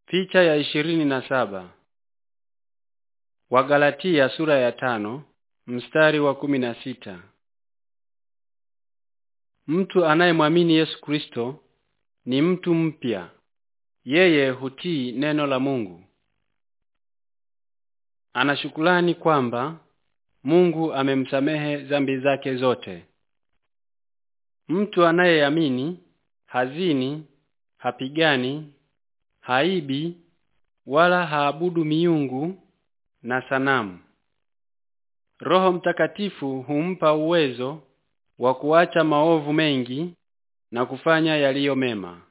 Picha ya 27. Wagalatia sura ya 5, mstari wa 16. Mtu anayemwamini Yesu Kristo ni mtu mpya. Yeye hutii neno la Mungu. Anashukrani kwamba Mungu amemsamehe dhambi zake zote. Mtu anayeamini hazini, hapigani, haibi, wala haabudu miungu na sanamu. Roho Mtakatifu humpa uwezo wa kuacha maovu mengi na kufanya yaliyo mema.